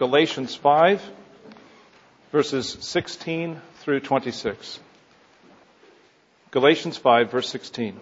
Galatians 5, verses 16 through 26. Galatians 5, verse 16.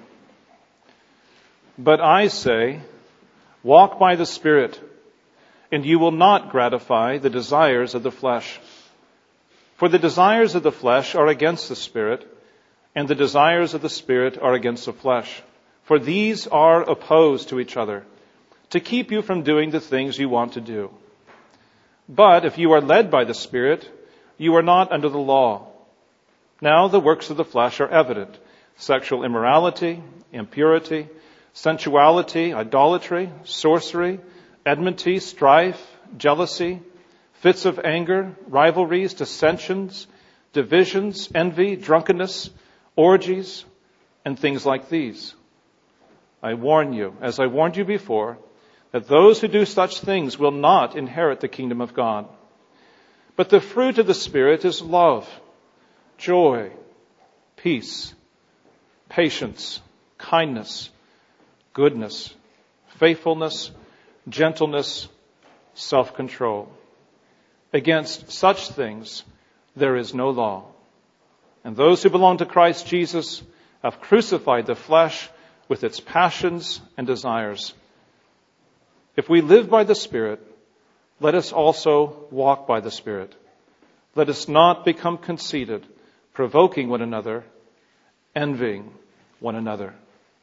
But I say, walk by the Spirit, and you will not gratify the desires of the flesh. For the desires of the flesh are against the Spirit, and the desires of the Spirit are against the flesh. For these are opposed to each other, to keep you from doing the things you want to do. But if you are led by the Spirit, you are not under the law. Now the works of the flesh are evident: sexual immorality, impurity, sensuality, idolatry, sorcery, enmity, strife, jealousy, fits of anger, rivalries, dissensions, divisions, envy, drunkenness, orgies, and things like these. I warn you, as I warned you before, that those who do such things will not inherit the kingdom of God. But the fruit of the Spirit is love, joy, peace, patience, kindness, goodness, faithfulness, gentleness, self-control. Against such things there is no law. And those who belong to Christ Jesus have crucified the flesh with its passions and desires. If we live by the Spirit, let us also walk by the Spirit. Let us not become conceited, provoking one another, envying one another.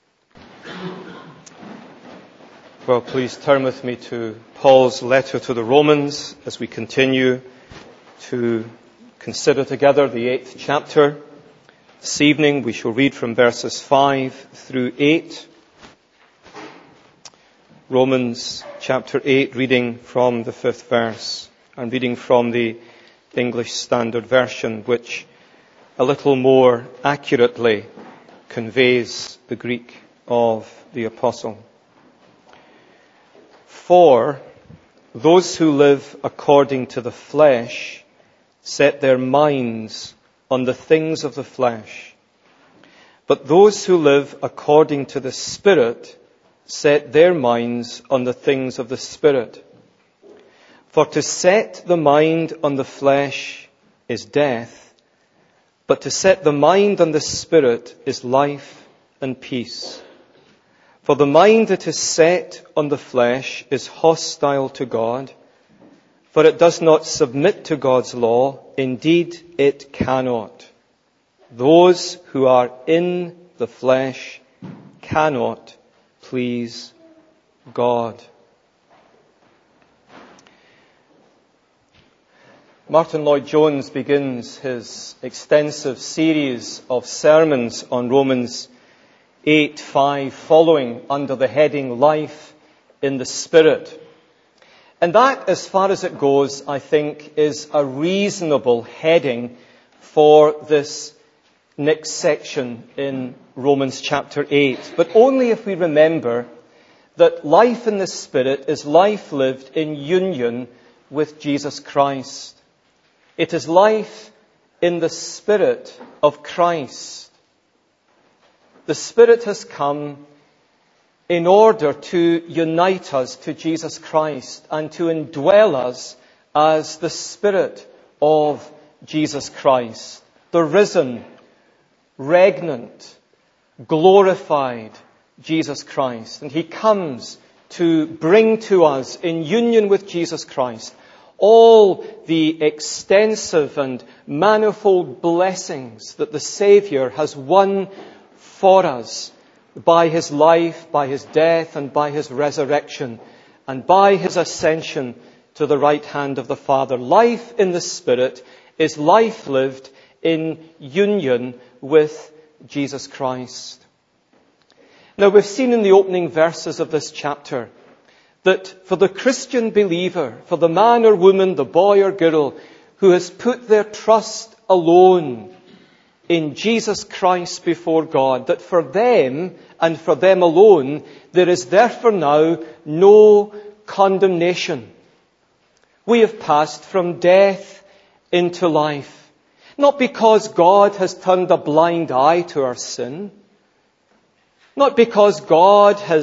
Well, please turn with me to Paul's letter to the Romans as we continue to consider together the 8th chapter. This evening we shall read from verses 5 through 8. Romans chapter 8, reading from the 5th verse. I'm reading from the English Standard Version, which a little more accurately conveys the Greek of the apostle. For those who live according to the flesh set their minds on the things of the flesh. But those who live according to the Spirit set their minds on the things of the Spirit. For to set the mind on the flesh is death, but to set the mind on the Spirit is life and peace. For the mind that is set on the flesh is hostile to God, for it does not submit to God's law. Indeed, it cannot. Those who are in the flesh cannot please God. Martin Lloyd-Jones begins his extensive series of sermons on Romans 8:5, following under the heading Life in the Spirit. And that, as far as it goes, I think, is a reasonable heading for this next section in Romans chapter 8. But only if we remember that life in the Spirit is life lived in union with Jesus Christ. It is life in the Spirit of Christ. The Spirit has come in order to unite us to Jesus Christ and to indwell us as the Spirit of Jesus Christ, the risen, regnant, glorified Jesus Christ. And He comes to bring to us, in union with Jesus Christ, all the extensive and manifold blessings that the Saviour has won for us by His life, by His death, and by His resurrection, and by His ascension to the right hand of the Father. Life in the Spirit is life lived in union with Jesus Christ. Now, we've seen in the opening verses of this chapter that for the Christian believer, for the man or woman, the boy or girl, who has put their trust alone in Jesus Christ before God, that for them and for them alone, there is therefore now no condemnation. We have passed from death into life. Not because God has turned a blind eye to our sin. Not because God has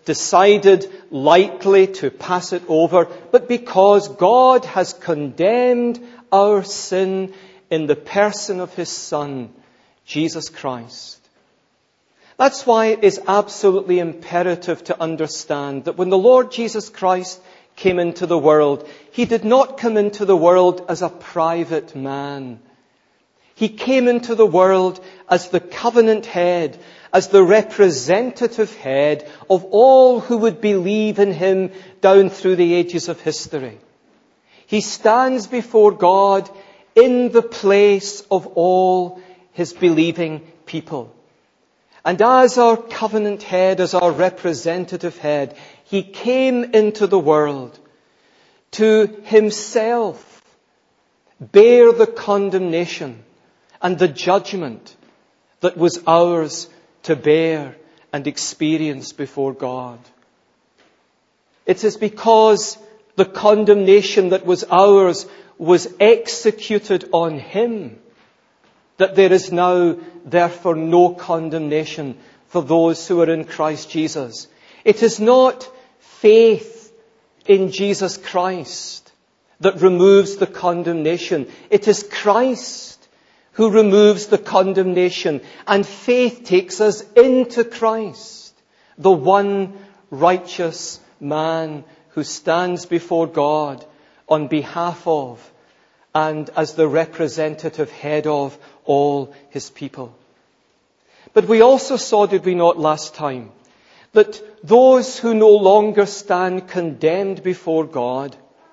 decided lightly to pass it over, but because God has condemned our sin in the person of His Son, Jesus Christ. That's why it is absolutely imperative to understand that when the Lord Jesus Christ came into the world, He did not come into the world as a private man. He came into the world as the covenant head, as the representative head of all who would believe in Him down through the ages of history. He stands before God in the place of all His believing people. And as our covenant head, as our representative head, He came into the world to Himself bear the condemnation and the judgment that was ours to bear and experience before God. It is because the condemnation that was ours was executed on Him that there is now, therefore, no condemnation for those who are in Christ Jesus. It is not faith in Jesus Christ that removes the condemnation. It is Christ who removes the condemnation, and faith takes us into Christ, the one righteous man who stands before God on behalf of and as the representative head of all His people. But we also saw, did we not last time, that those who no longer stand condemned before God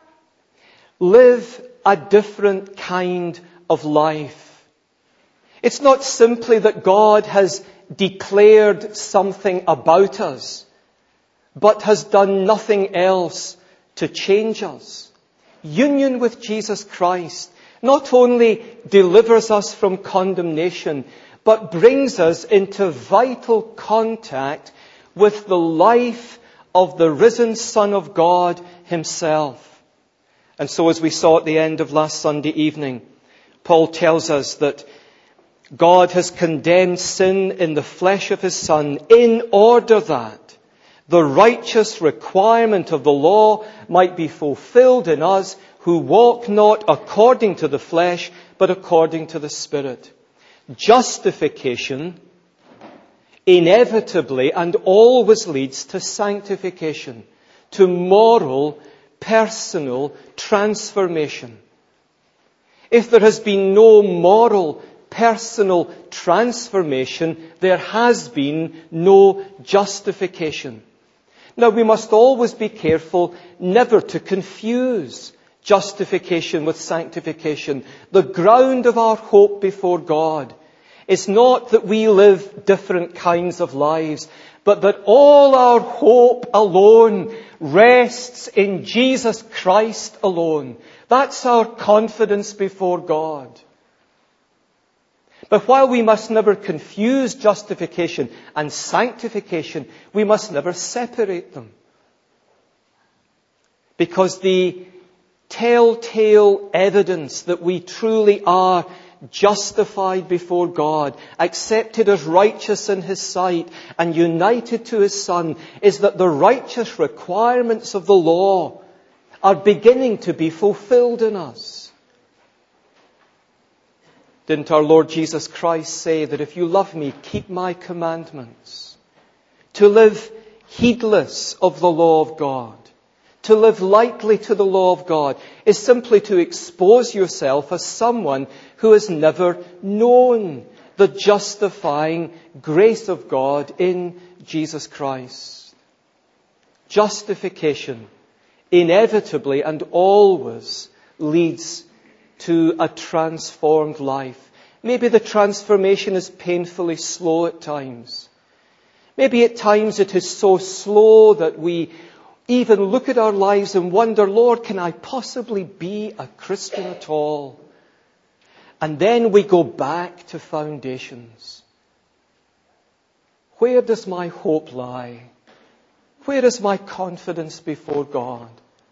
live a different kind of life. It's not simply that God has declared something about us, but has done nothing else to change us. Union with Jesus Christ not only delivers us from condemnation, but brings us into vital contact with the life of the risen Son of God Himself. And so, as we saw at the end of last Sunday evening, Paul tells us that God has condemned sin in the flesh of His Son in order that the righteous requirement of the law might be fulfilled in us who walk not according to the flesh, but according to the Spirit. Justification inevitably and always leads to sanctification, to moral, personal transformation. If there has been no moral, personal transformation, there has been no justification. Now, we must always be careful never to confuse justification with sanctification. The ground of our hope before God is not that we live different kinds of lives, but that all our hope alone rests in Jesus Christ alone. That's our confidence before God. But while we must never confuse justification and sanctification, we must never separate them. Because the telltale evidence that we truly are justified before God, accepted as righteous in His sight, and united to His Son, is that the righteous requirements of the law are beginning to be fulfilled in us. Didn't our Lord Jesus Christ say that if you love me, keep my commandments? To live heedless of the law of God, to live lightly to the law of God, is simply to expose yourself as someone who has never known the justifying grace of God in Jesus Christ. Justification inevitably and always leads to a transformed life. Maybe the transformation is painfully slow at times. Maybe at times it is so slow that we even look at our lives and wonder, Lord, can I possibly be a Christian at all? And then we go back to foundations. Where does my hope lie? Where is my confidence before God?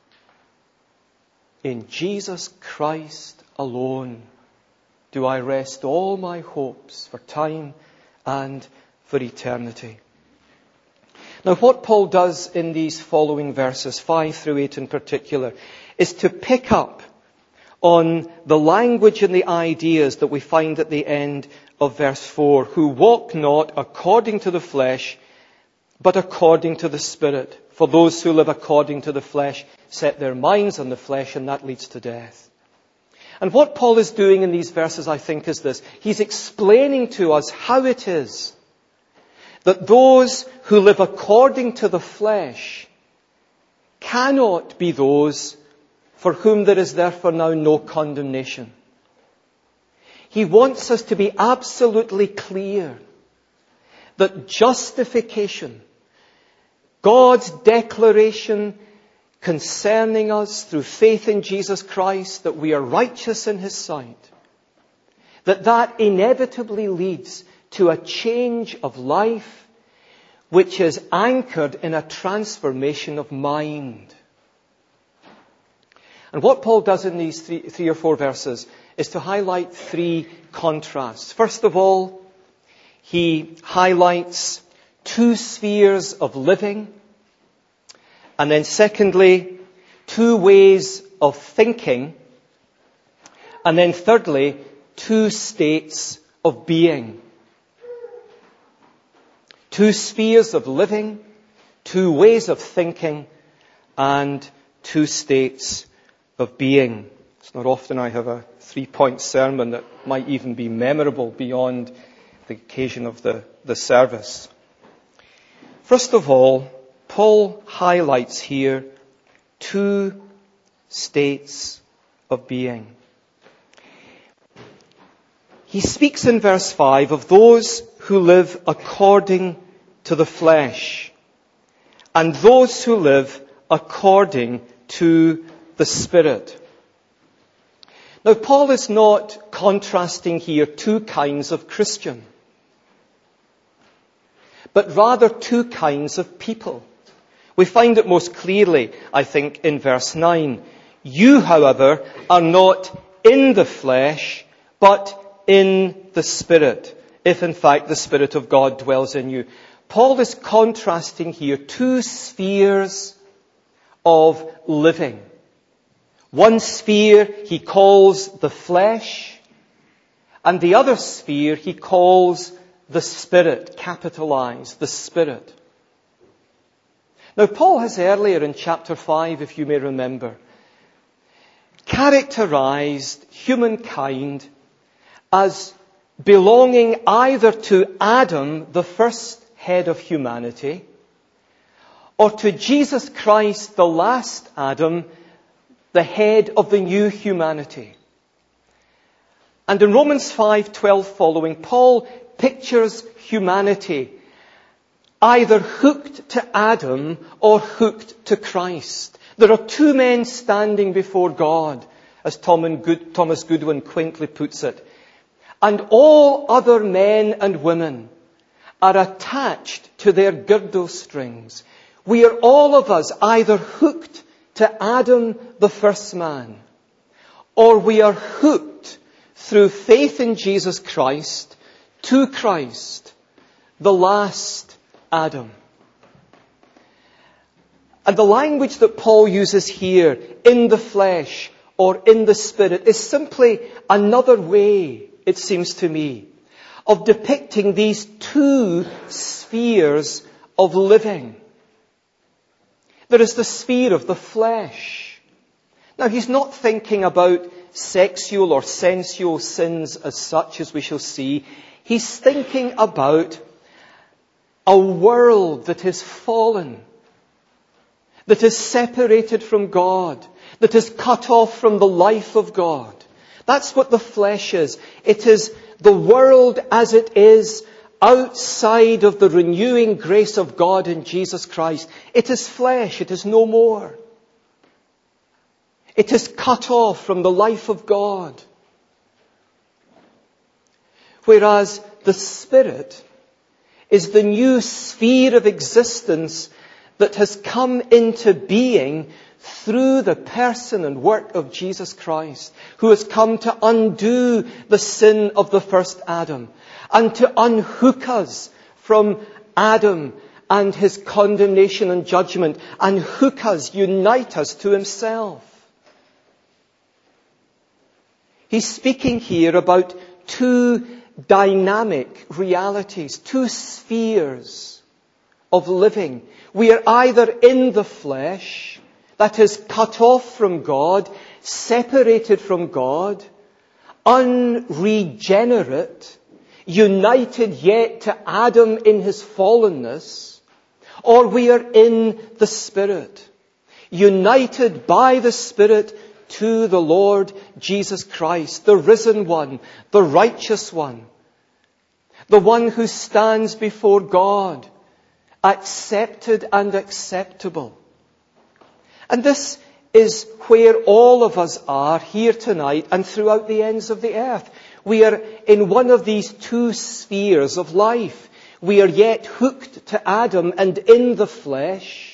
In Jesus Christ alone do I rest all my hopes for time and for eternity. Now, what Paul does in these following verses, 5 through 8 in particular, is to pick up on the language and the ideas that we find at the end of verse 4, who walk not according to the flesh, but according to the Spirit. For those who live according to the flesh set their minds on the flesh, and that leads to death. And what Paul is doing in these verses, I think, is this. He's explaining to us how it is that those who live according to the flesh cannot be those for whom there is therefore now no condemnation. He wants us to be absolutely clear that justification, God's declaration concerning us through faith in Jesus Christ, that we are righteous in His sight, that inevitably leads to a change of life which is anchored in a transformation of mind. And what Paul does in these three or four verses is to highlight three contrasts. First of all, he highlights two spheres of living. And then secondly, two ways of thinking. And then thirdly, two states of being. Two spheres of living, two ways of thinking, and two states of being. It's not often I have a 3-point sermon that might even be memorable beyond the occasion of the service. First of all, Paul highlights here two states of being. He speaks in verse 5 of those who live according to the flesh and those who live according to the Spirit. Now, Paul is not contrasting here two kinds of Christian, but rather two kinds of people. We find it most clearly, I think, in verse 9. You, however, are not in the flesh, but in the Spirit, if in fact the Spirit of God dwells in you. Paul is contrasting here two spheres of living. One sphere he calls the flesh, and the other sphere he calls the Spirit, capitalized, the Spirit. Now, Paul has earlier in chapter 5, if you may remember, characterized humankind as belonging either to Adam, the first head of humanity, or to Jesus Christ, the last Adam, the head of the new humanity. And in Romans 5:12 following, Paul pictures humanity either hooked to Adam or hooked to Christ. There are two men standing before God, as Thomas Goodwin quaintly puts it. And all other men and women are attached to their girdle strings. We are all of us either hooked to Adam, the first man, or we are hooked through faith in Jesus Christ to Christ, the last Adam. And the language that Paul uses here, in the flesh or in the Spirit, is simply another way, it seems to me, of depicting these two spheres of living. There is the sphere of the flesh. Now, he's not thinking about sexual or sensual sins as such, as we shall see. He's thinking about a world that is fallen, that is separated from God, that is cut off from the life of God. That's what the flesh is. It is the world as it is outside of the renewing grace of God in Jesus Christ. It is flesh. It is no more. It is cut off from the life of God. Whereas the Spirit is the new sphere of existence that has come into being through the person and work of Jesus Christ, who has come to undo the sin of the first Adam and to unhook us from Adam and his condemnation and judgment and hook us, unite us to himself. He's speaking here about two dynamic realities, two spheres of living. We are either in the flesh, that is cut off from God, separated from God, unregenerate, united yet to Adam in his fallenness, or we are in the Spirit, united by the Spirit to the Lord Jesus Christ, the risen one, the righteous one, the one who stands before God, accepted and acceptable. And this is where all of us are here tonight and throughout the ends of the earth. We are in one of these two spheres of life. We are yet hooked to Adam and in the flesh,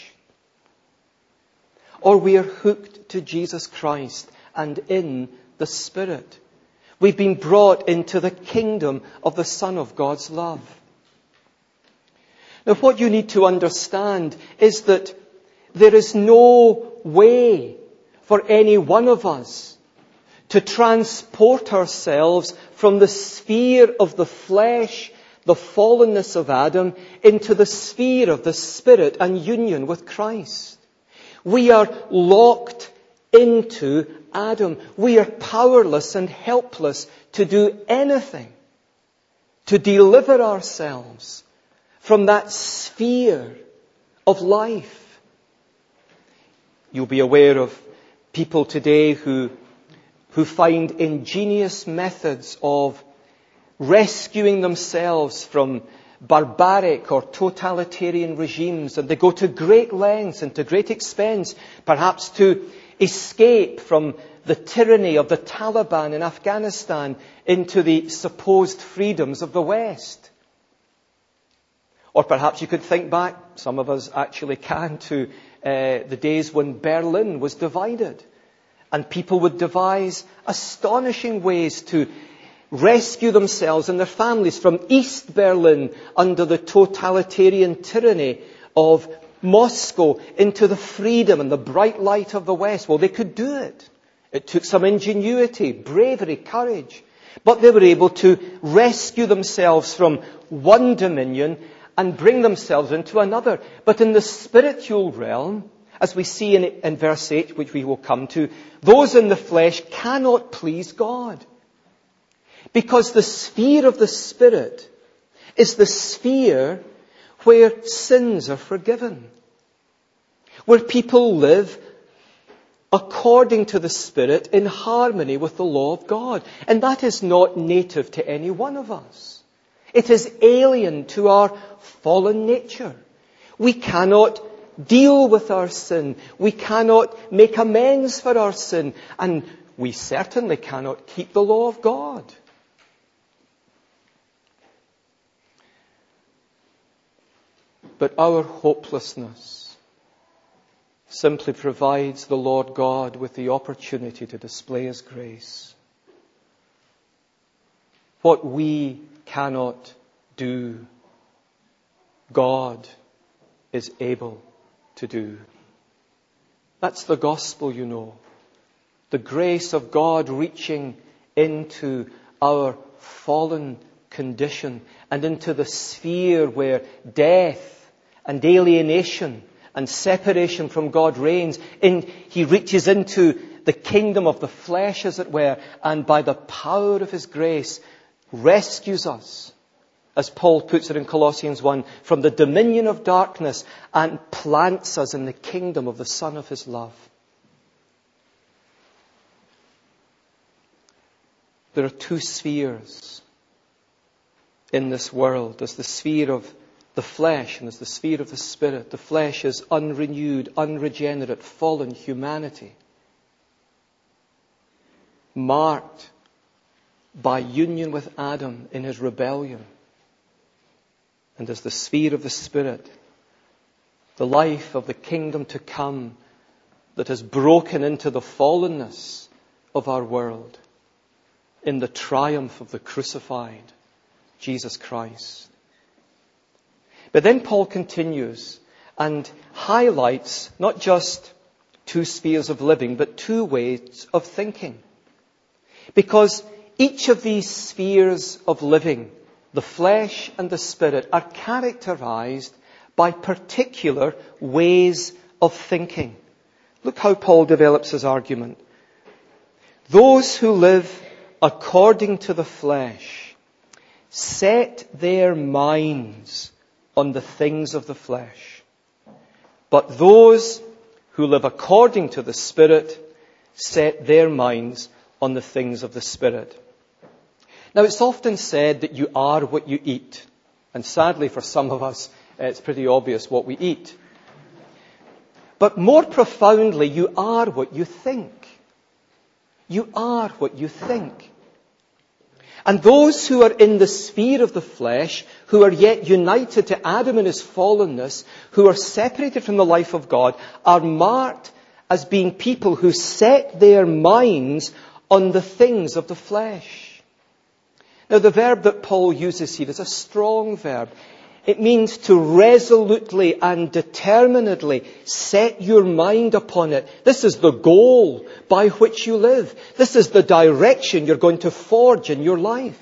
or we are hooked to Jesus Christ and in the Spirit. We've been brought into the kingdom of the Son of God's love. Now, what you need to understand is that there is no way for any one of us to transport ourselves from the sphere of the flesh, the fallenness of Adam, into the sphere of the Spirit and union with Christ. We are locked into Adam. We are powerless and helpless to do anything to deliver ourselves from that sphere of life. You'll be aware of people today who find ingenious methods of rescuing themselves from barbaric or totalitarian regimes, and they go to great lengths and to great expense, perhaps to escape from the tyranny of the Taliban in Afghanistan into the supposed freedoms of the West. Or perhaps you could think back, some of us actually can, to the days when Berlin was divided, and people would devise astonishing ways to rescue themselves and their families from East Berlin under the totalitarian tyranny of Moscow into the freedom and the bright light of the West. Well, they could do it. It took some ingenuity, bravery, courage. But they were able to rescue themselves from one dominion and bring themselves into another. But in the spiritual realm, as we see in verse 8, which we will come to, those in the flesh cannot please God. Because the sphere of the Spirit is the sphere where sins are forgiven, where people live according to the Spirit in harmony with the law of God. And that is not native to any one of us. It is alien to our fallen nature. We cannot deal with our sin. We cannot make amends for our sin. And we certainly cannot keep the law of God. But our hopelessness simply provides the Lord God with the opportunity to display His grace. What we cannot do, God is able to do. That's the gospel, you know. The grace of God reaching into our fallen condition and into the sphere where death and alienation and separation from God reigns. And He reaches into the kingdom of the flesh, as it were, and by the power of His grace rescues us, as Paul puts it in Colossians 1, from the dominion of darkness and plants us in the kingdom of the Son of His love. There are two spheres in this world. There's the sphere of the flesh and there's the sphere of the Spirit. The flesh is unrenewed, unregenerate, fallen humanity, marked by union with Adam in his rebellion. And there's the sphere of the Spirit, the life of the kingdom to come that has broken into the fallenness of our world in the triumph of the crucified Jesus Christ. But then Paul continues and highlights not just two spheres of living, but two ways of thinking. Because each of these spheres of living, the flesh and the spirit, are characterized by particular ways of thinking. Look how Paul develops his argument. Those who live according to the flesh set their minds on the things of the flesh. But those who live according to the Spirit set their minds on the things of the Spirit. Now, it's often said that you are what you eat. And sadly for some of us, it's pretty obvious what we eat. But more profoundly, you are what you think. You are what you think. And those who are in the sphere of the flesh, who are yet united to Adam in his fallenness, who are separated from the life of God, are marked as being people who set their minds on the things of the flesh. Now, the verb that Paul uses here is a strong verb. It means to resolutely and determinedly set your mind upon it. This is the goal by which you live. This is the direction you're going to forge in your life.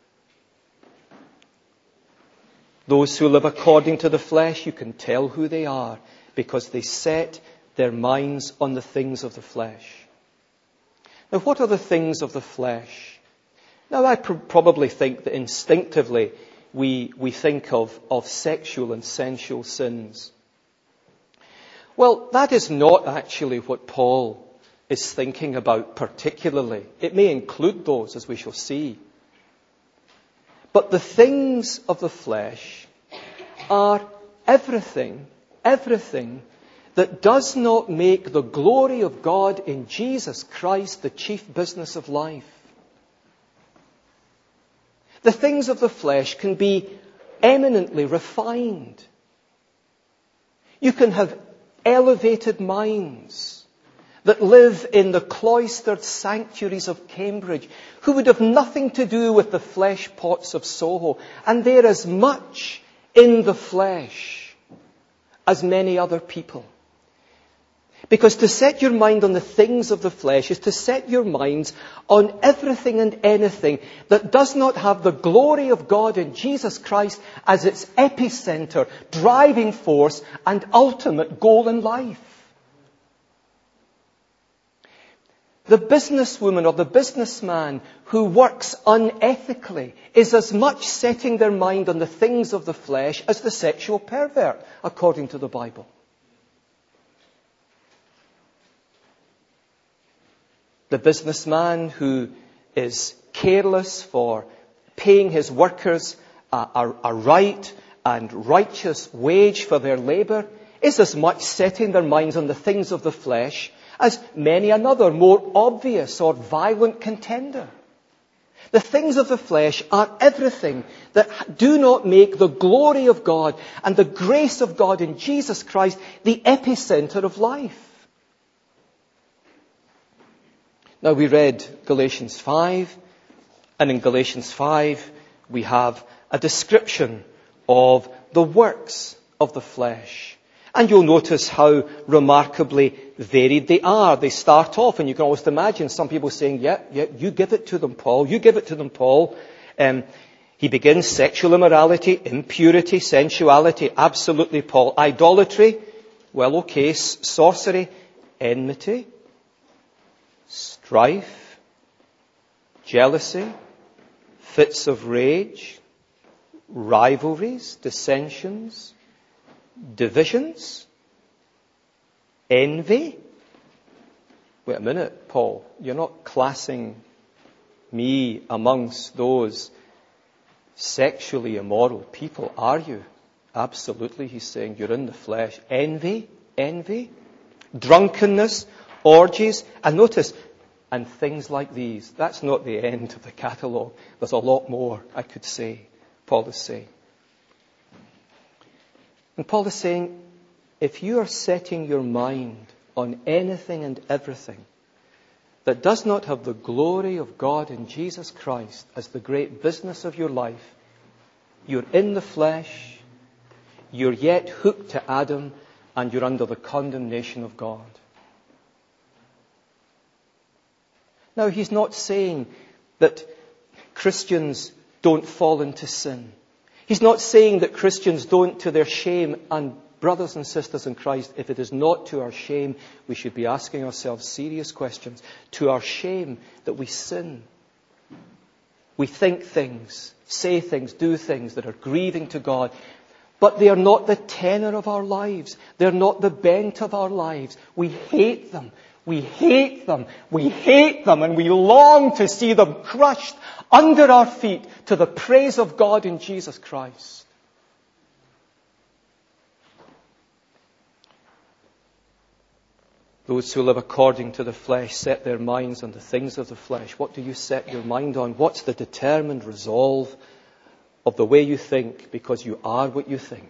Those who live according to the flesh, you can tell who they are because they set their minds on the things of the flesh. Now, what are the things of the flesh? Now, I probably think that instinctively we think of sexual and sensual sins. Well, that is not actually what Paul is thinking about particularly. It may include those, as we shall see. But the things of the flesh are everything that does not make the glory of God in Jesus Christ the chief business of life. The things of the flesh can be eminently refined. You can have elevated minds that live in the cloistered sanctuaries of Cambridge, who would have nothing to do with the flesh pots of Soho. And they're as much in the flesh as many other people. Because to set your mind on the things of the flesh is to set your minds on everything and anything that does not have the glory of God in Jesus Christ as its epicenter, driving force, and ultimate goal in life. The businesswoman or the businessman who works unethically is as much setting their mind on the things of the flesh as the sexual pervert, according to the Bible. The businessman who is careless for paying his workers a right and righteous wage for their labour is as much setting their minds on the things of the flesh as many another more obvious or violent contender. The things of the flesh are everything that do not make the glory of God and the grace of God in Jesus Christ the epicenter of life. Now, we read Galatians 5, and in Galatians 5 we have a description of the works of the flesh. And you'll notice how remarkably varied they are. They start off, and you can almost imagine some people saying, yeah, you give it to them, Paul. You give it to them, Paul. He begins sexual immorality, impurity, sensuality. Absolutely, Paul. Idolatry. Well, okay. Sorcery. Enmity. Strife, jealousy, fits of rage, rivalries, dissensions, divisions, envy. Wait a minute, Paul, you're not classing me amongst those sexually immoral people, are you? Absolutely, he's saying you're in the flesh. Envy, drunkenness, orgies, and notice, and things like these. That's not the end of the catalogue. There's a lot more I could say, Paul is saying. And Paul is saying, if you are setting your mind on anything and everything that does not have the glory of God in Jesus Christ as the great business of your life, you're in the flesh, you're yet hooked to Adam and you're under the condemnation of God. Now, he's not saying that Christians don't fall into sin. He's not saying that Christians don't to their shame. And brothers and sisters in Christ, if it is not to our shame, we should be asking ourselves serious questions. To our shame that we sin. We think things, say things, do things that are grieving to God. But they are not the tenor of our lives. They're not the bent of our lives. We hate them. We hate them. We hate them. And we long to see them crushed under our feet to the praise of God in Jesus Christ. Those who live according to the flesh set their minds on the things of the flesh. What do you set your mind on? What's the determined resolve of the way you think, because you are what you think?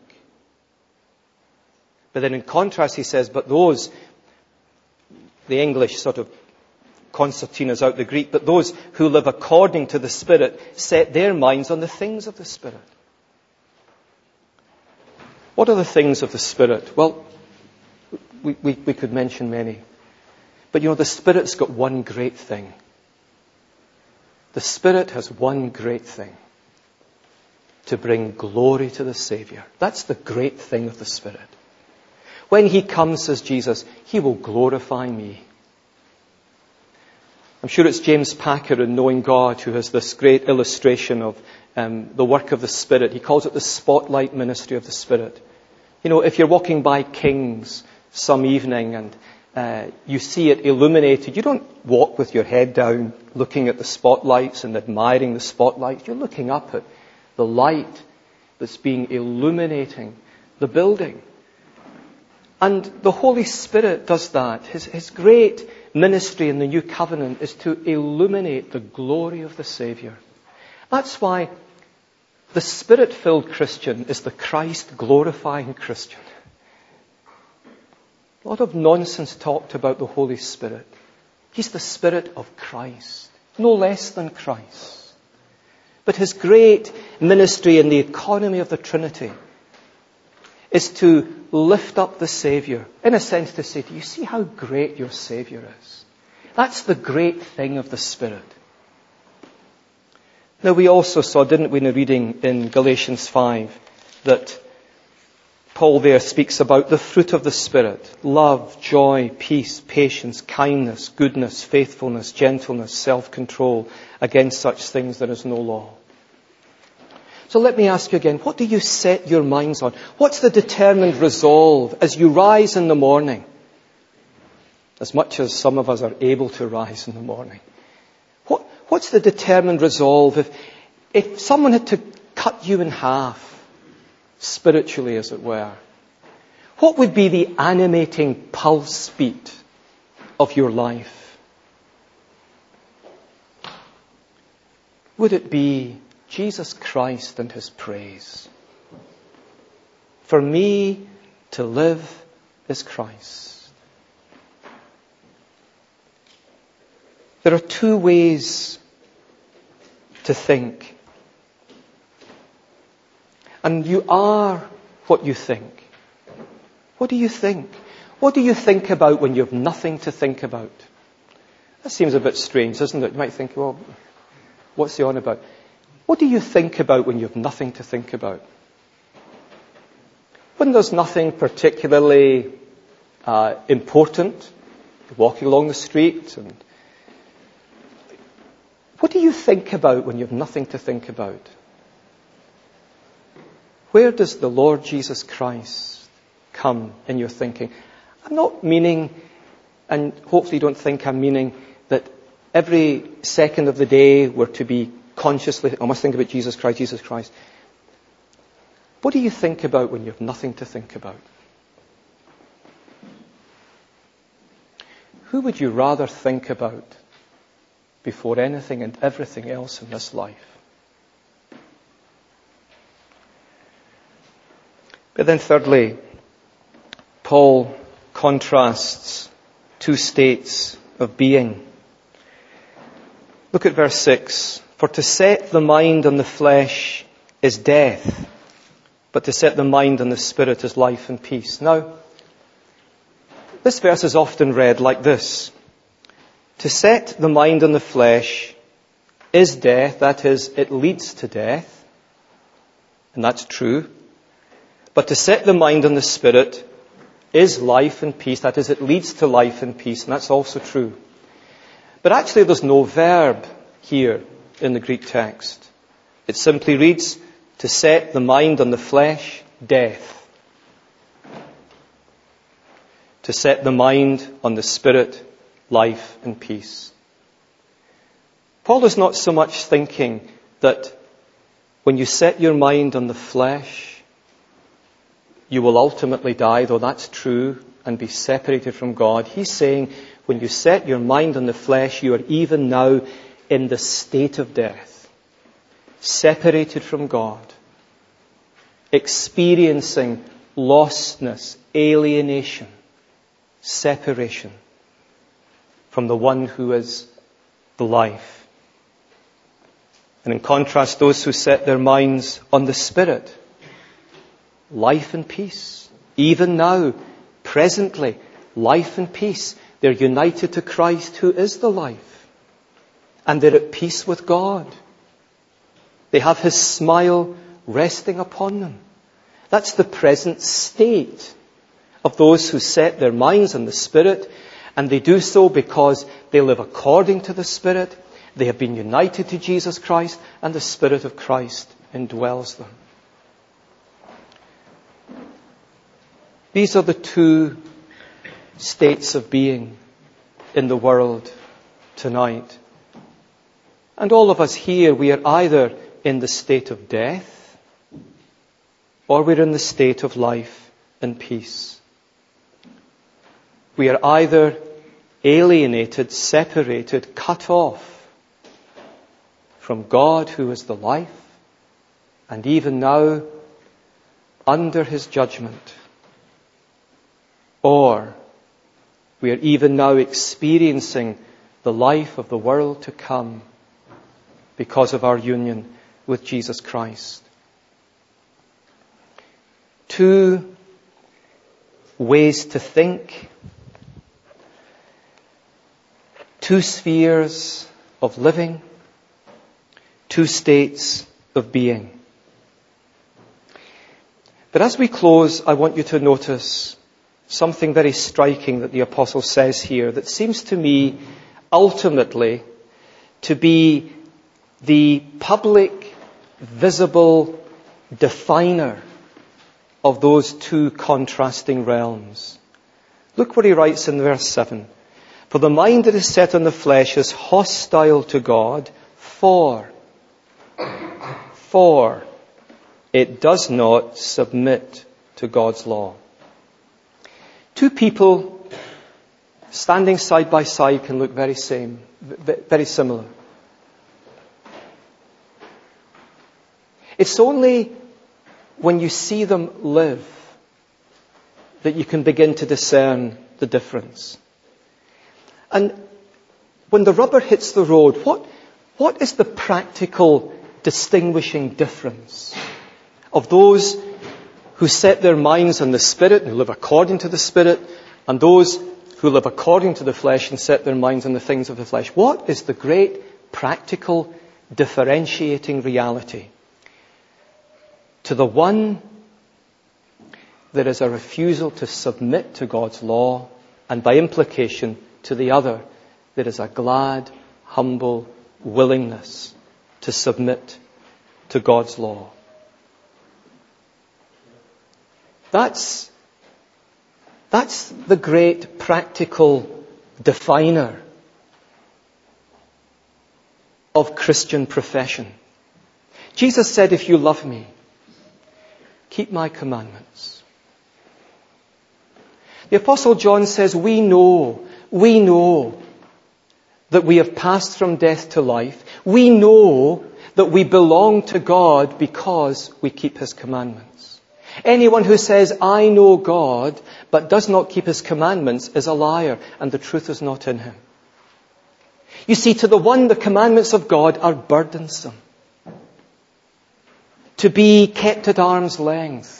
But then in contrast, he says, but those, the English sort of concertinas out the Greek, but those who live according to the Spirit set their minds on the things of the Spirit. What are the things of the Spirit? Well, we could mention many. But the Spirit's got one great thing. The Spirit has one great thing. To bring glory to the Saviour. That's the great thing of the Spirit. When He comes, says Jesus, He will glorify me. I'm sure it's James Packer in Knowing God who has this great illustration of the work of the Spirit. He calls it the spotlight ministry of the Spirit. If you're walking by King's some evening and you see it illuminated, you don't walk with your head down looking at the spotlights and admiring the spotlights. You're looking up at the light that's being illuminating the building. And the Holy Spirit does that. His great ministry in the New Covenant is to illuminate the glory of the Saviour. That's why the Spirit-filled Christian is the Christ-glorifying Christian. A lot of nonsense talked about the Holy Spirit. He's the Spirit of Christ, no less than Christ. But His great ministry in the economy of the Trinity is to lift up the Saviour. In a sense to say, do you see how great your Saviour is? That's the great thing of the Spirit. Now we also saw, didn't we, in a reading in Galatians 5, that Paul there speaks about the fruit of the Spirit. Love, joy, peace, patience, kindness, goodness, faithfulness, gentleness, self-control. Against such things there is no law. So let me ask you again, what do you set your minds on? What's the determined resolve as you rise in the morning? As much as some of us are able to rise in the morning. What's the determined resolve if someone had to cut you in half, spiritually as it were? What would be the animating pulse beat of your life? Would it be Jesus Christ and His praise? For me to live is Christ. There are two ways to think. And you are what you think. What do you think? What do you think about when you have nothing to think about? That seems a bit strange, doesn't it? You might think, well, what's he on about? What do you think about when you have nothing to think about? When there's nothing particularly important, you're walking along the street, and what do you think about when you have nothing to think about? Where does the Lord Jesus Christ come in your thinking? I'm not meaning, and hopefully you don't think I'm meaning, that every second of the day we're to be consciously, I must think about Jesus Christ, Jesus Christ. What do you think about when you have nothing to think about? Who would you rather think about before anything and everything else in this life? But then thirdly, Paul contrasts two states of being. Look at verse 6. For to set the mind on the flesh is death, but to set the mind and the spirit is life and peace. Now, this verse is often read like this. To set the mind and the flesh is death, that is, it leads to death. And that's true. But to set the mind and the spirit is life and peace, that is, it leads to life and peace, and that's also true. But actually there's no verb here in the Greek text. It simply reads, to set the mind on the flesh, death. To set the mind on the spirit, life and peace. Paul is not so much thinking that when you set your mind on the flesh, you will ultimately die, though that's true, and be separated from God. He's saying when you set your mind on the flesh, you are even now in the state of death, separated from God, experiencing lostness, alienation, separation from the one who is the life. And in contrast, those who set their minds on the Spirit, life and peace. Even now, presently, life and peace. They're united to Christ who is the life. And they're at peace with God. They have His smile resting upon them. That's the present state of those who set their minds on the Spirit, and they do so because they live according to the Spirit. They have been united to Jesus Christ, and the Spirit of Christ indwells them. These are the two states of being in the world tonight. And all of us here, we are either in the state of death, or we're in the state of life and peace. We are either alienated, separated, cut off from God who is the life, and even now under His judgment. Or we are even now experiencing the life of the world to come because of our union with Jesus Christ. Two ways to think, two spheres of living, two states of being. But as we close, I want you to notice something very striking that the Apostle says here that seems to me ultimately to be the public, visible definer of those two contrasting realms. Look what he writes in verse 7. For the mind that is set on the flesh is hostile to God, for it does not submit to God's law. Two people standing side by side can look very similar. It's only when you see them live that you can begin to discern the difference. And when the rubber hits the road, what is the practical distinguishing difference of those who set their minds on the Spirit and who live according to the Spirit, and those who live according to the flesh and set their minds on the things of the flesh? What is the great practical differentiating reality? To the one, there is a refusal to submit to God's law, and by implication, to the other, there is a glad, humble willingness to submit to God's law. That's the great practical definer of Christian profession. Jesus said, if you love me, keep my commandments. The Apostle John says, we know that we have passed from death to life. We know that we belong to God because we keep His commandments. Anyone who says, I know God, but does not keep His commandments is a liar, and the truth is not in him. You see, to the one, the commandments of God are burdensome. to be kept at arm's length.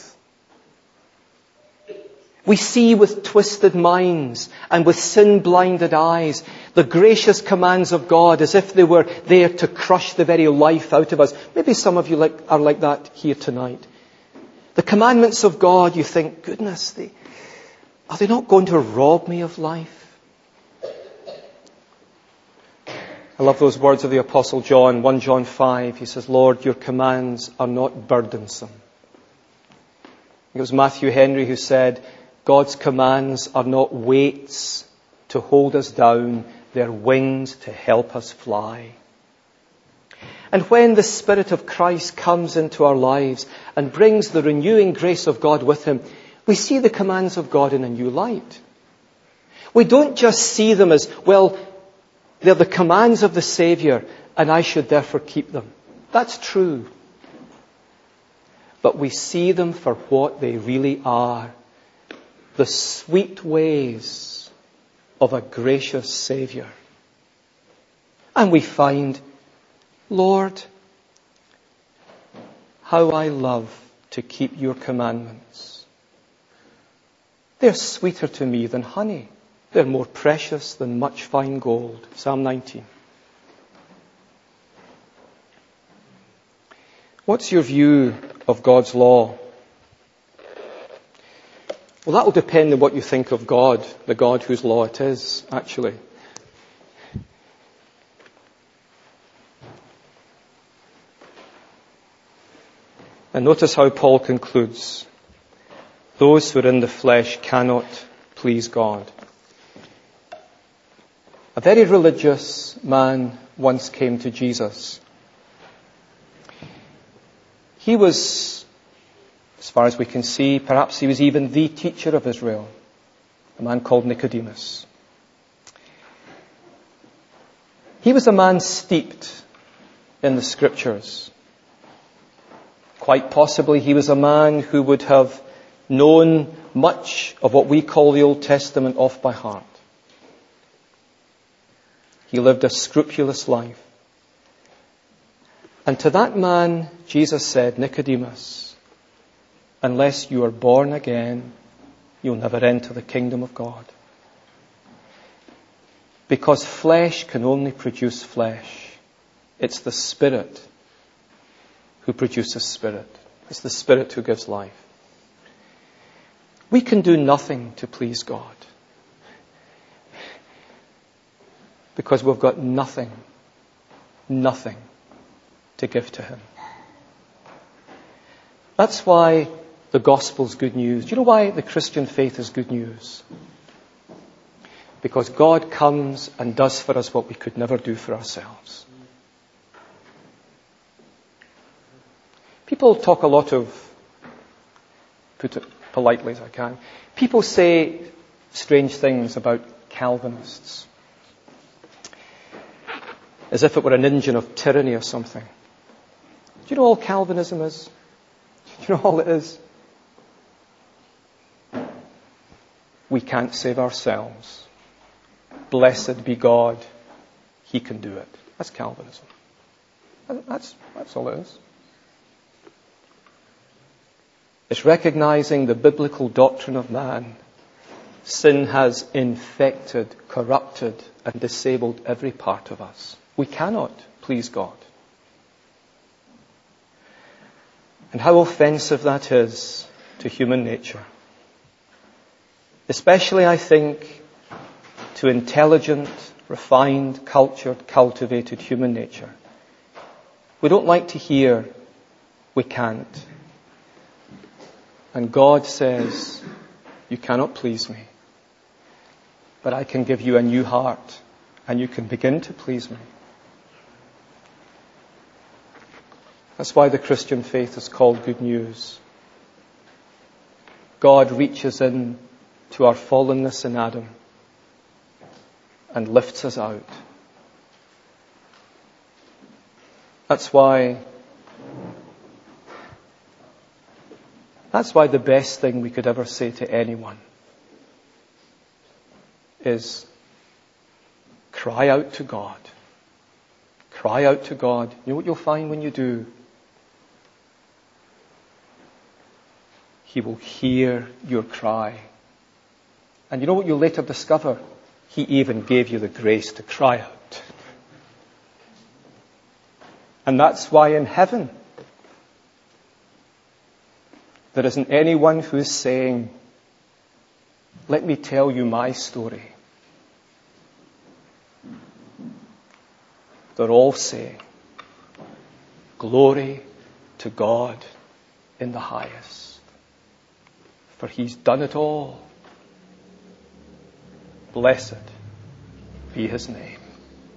We see with twisted minds and with sin-blinded eyes the gracious commands of God as if they were there to crush the very life out of us. Maybe some of you are like that here tonight. The commandments of God, you think, goodness, are they not going to rob me of life? I love those words of the Apostle John, 1 John 5. He says, Lord, your commands are not burdensome. It was Matthew Henry who said, God's commands are not weights to hold us down, they're wings to help us fly. And when the Spirit of Christ comes into our lives and brings the renewing grace of God with Him, we see the commands of God in a new light. We don't just see them as, well, they're the commands of the Saviour and I should therefore keep them. That's true. But we see them for what they really are. The sweet ways of a gracious Saviour. And we find, Lord, how I love to keep your commandments. They're sweeter to me than honey. They're more precious than much fine gold. Psalm 19. What's your view of God's law? Well, that will depend on what you think of God, the God whose law it is, actually. And notice how Paul concludes. Those who are in the flesh cannot please God. A very religious man once came to Jesus. He was, as far as we can see, perhaps he was even the teacher of Israel, a man called Nicodemus. He was a man steeped in the Scriptures. Quite possibly he was a man who would have known much of what we call the Old Testament off by heart. He lived a scrupulous life. And to that man, Jesus said, Nicodemus, unless you are born again, you'll never enter the kingdom of God. Because flesh can only produce flesh. It's the Spirit who produces Spirit. It's the Spirit who gives life. We can do nothing to please God. Because we've got nothing to give to Him. That's why the gospel's good news. Do you know why the Christian faith is good news? Because God comes and does for us what we could never do for ourselves. People talk a lot of, put it politely as I can, people say strange things about Calvinists. As if it were an engine of tyranny or something. Do you know all Calvinism is? Do you know all it is? We can't save ourselves. Blessed be God. He can do it. That's Calvinism. That's all it is. It's recognizing the biblical doctrine of man. Sin has infected, corrupted, and disabled every part of us. We cannot please God. And how offensive that is to human nature. Especially, I think, to intelligent, refined, cultured, cultivated human nature. We don't like to hear, we can't. And God says, you cannot please me. But I can give you a new heart, and you can begin to please me. That's why the Christian faith is called good news. God reaches in to our fallenness in Adam and lifts us out. That's why the best thing we could ever say to anyone is cry out to God. Cry out to God. You know what you'll find when you do? He will hear your cry. And you know what you'll later discover? He even gave you the grace to cry out. And that's why in heaven, there isn't anyone who is saying, let me tell you my story. They're all saying, glory to God in the highest. For He's done it all. Blessed be His name.